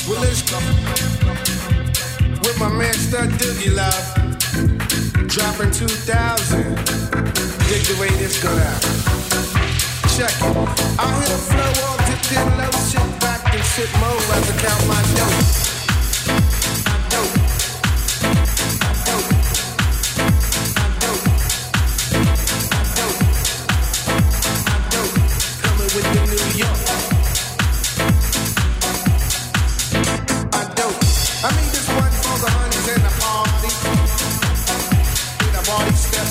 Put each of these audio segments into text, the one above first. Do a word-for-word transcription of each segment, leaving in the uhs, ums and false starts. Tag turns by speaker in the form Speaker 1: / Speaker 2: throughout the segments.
Speaker 1: Well, let's go with my man Stud Doogie Love. Dropping two thousand. Dig the way this go down. Check it. I hit a flow all dipped in low. Sit back and sip more as I count my dough. Dope. Dope. Dope. Dope. Dope. Coming with the New York. I dope. I mean this one for the honeys in the party. With a body step.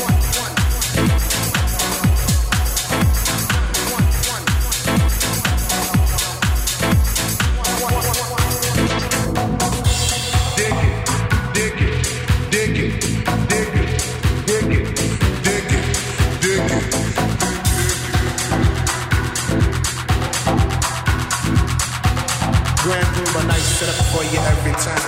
Speaker 1: Set up for you every time.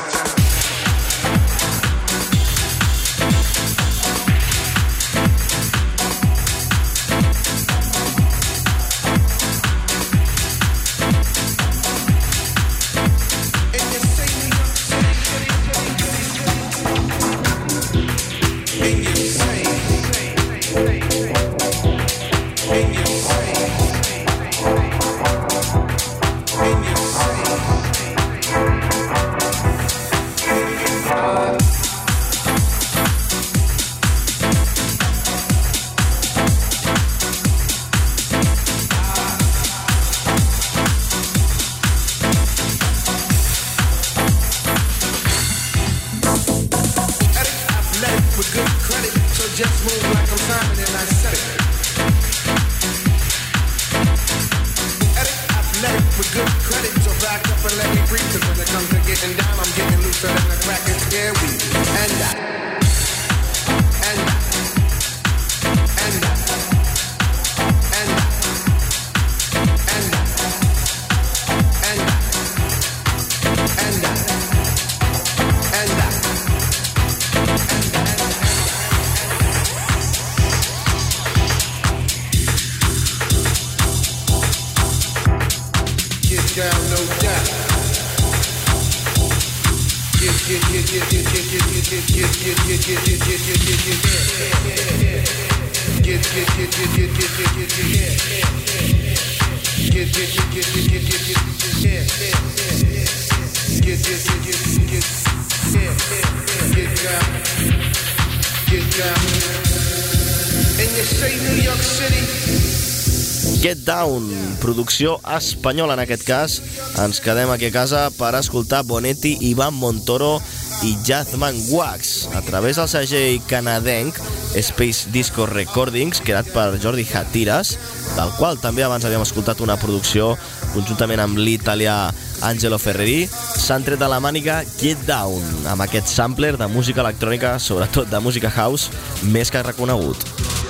Speaker 2: Get Down, producció espanyola en aquest cas. Ens quedem aquí a casa per escoltar Bonetti, Ivan Montoro i Jazzman Wax a través del segell canadenc Space Disco Recordings, creat per Jordi Hatiras, del qual també abans havíem escoltat una producció conjuntament amb l'italià Angelo Ferreri. S'han tret de la màniga Get Down, amb aquest sampler de música electrònica, sobretot de música house, més que reconegut.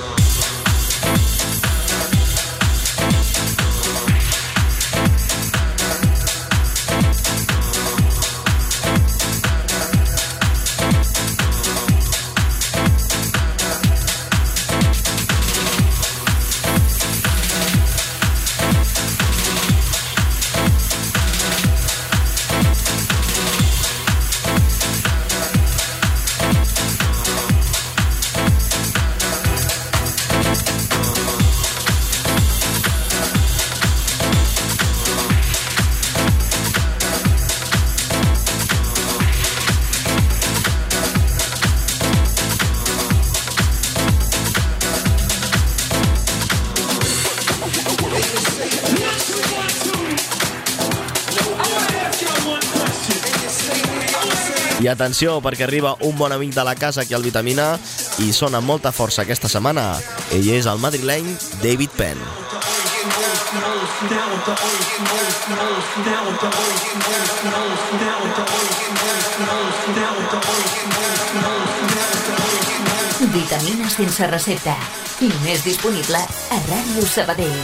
Speaker 2: I atenció, perquè arriba un bon amic de la casa aquí al Vitamina i sona amb molta força aquesta setmana. Ell és el madrileny David Penn.
Speaker 3: Vitamina sense recepta. Més disponible a Ràdio Sabadell.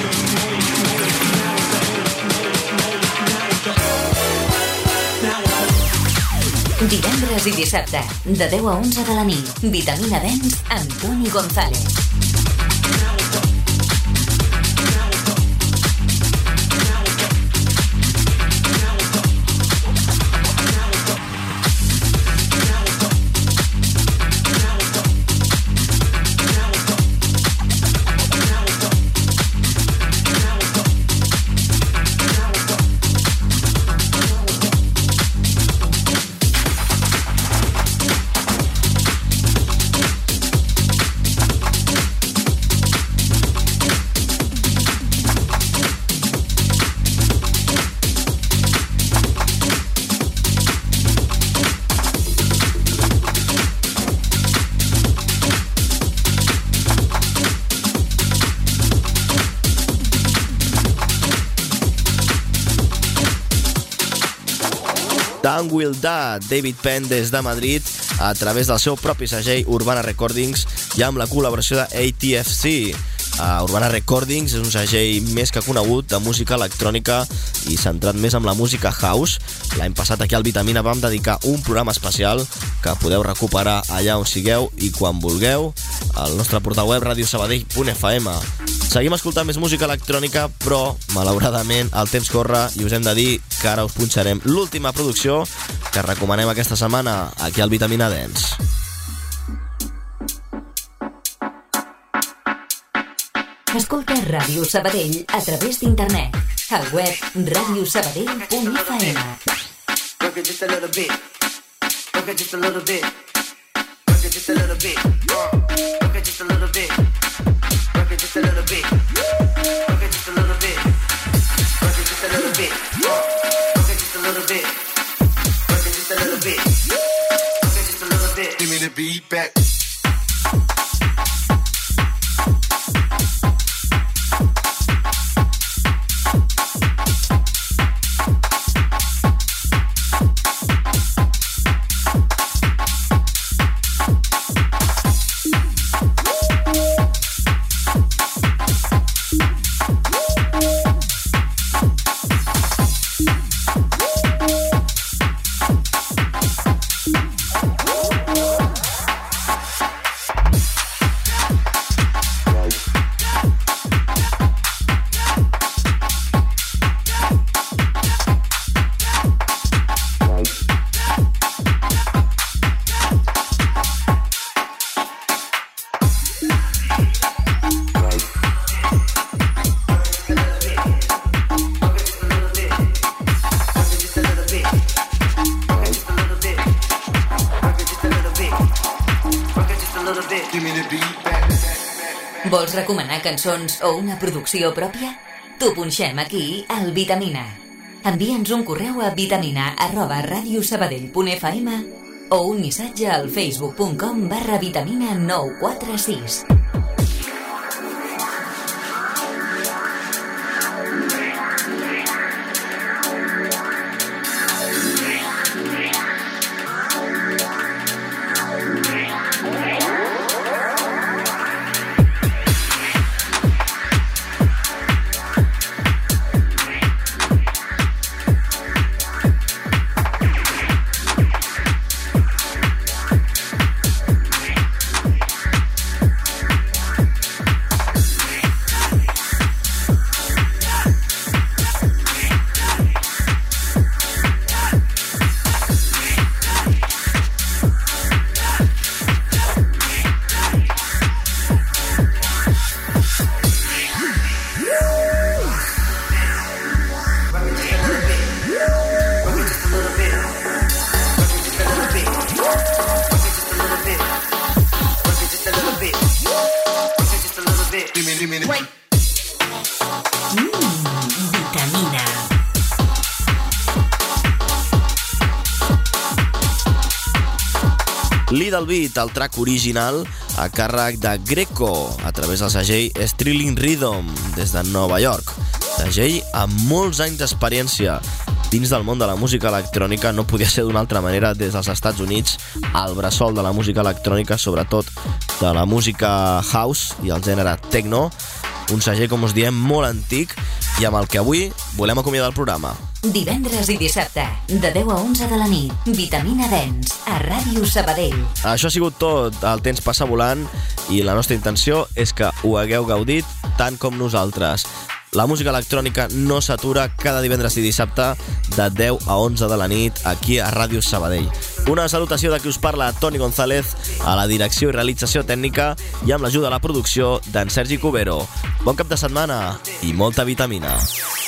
Speaker 3: Divendres i dissabte, de deu a onze de la nit, Vitamina Dance amb Toni González.
Speaker 2: Dan Will Da, David Penn des de Madrid, a través del seu propi segell Urbana Recordings i amb la col·laboració de A T F C. Uh, Urbana Recordings és un segell més que conegut de música electrònica i centrat més en la música house. L'any passat aquí al Vitamina vam dedicar un programa especial que podeu recuperar allà on sigueu i quan vulgueu al nostre portal web radio sabadell punt f m. Seguim escoltant més música electrònica, però malauradament el temps corre i us hem de dir que ara us punxarem l'última producció que recomanem aquesta setmana aquí al Vitamina Dance.
Speaker 3: Escolta Ràdio Sabadell a través d'internet. Al web radio sabadell punt f m.
Speaker 4: Work it just a little bit. Work it just a little bit. Work it just a little bit. Work it just a little bit. Work it just a little bit. Work it just a little bit. Work it just a little bit. Work it just a little bit. Work it just a little bit. Work it just a little bit. Give me the beat back.
Speaker 3: Vols recomanar cançons o una producció pròpia? T'ho punxem aquí al Vitamina. Envia'ns un correu a vitamina arroba radiosabadell punt f m o un missatge al facebook punt com barra vitamina nou quatre sis.
Speaker 2: Little Bit, el track original a càrrec de Greco, a través del segell Sterling Rhythm, des de Nova York. Segell amb molts anys d'experiència dins del món de la música electrònica, no podia ser d'una altra manera, des dels Estats Units, al bressol de la música electrònica, sobretot de la música house i el gènere techno, un segell, com us diem, molt antic i amb el que avui volem acomiadar el programa.
Speaker 3: Divendres i dissabte, de deu a onze de la nit, Vitamina Dance, a Ràdio Sabadell.
Speaker 2: Això ha sigut tot, el temps passa volant i la nostra intenció és que ho hagueu gaudit tant com nosaltres. La música electrònica no s'atura cada divendres i dissabte de deu a onze de la nit aquí a Ràdio Sabadell. Una salutació de qui us parla, Toni González, a la direcció i realització tècnica i amb l'ajuda de la producció d'en Sergi Cubero. Bon cap de setmana i molta vitamina.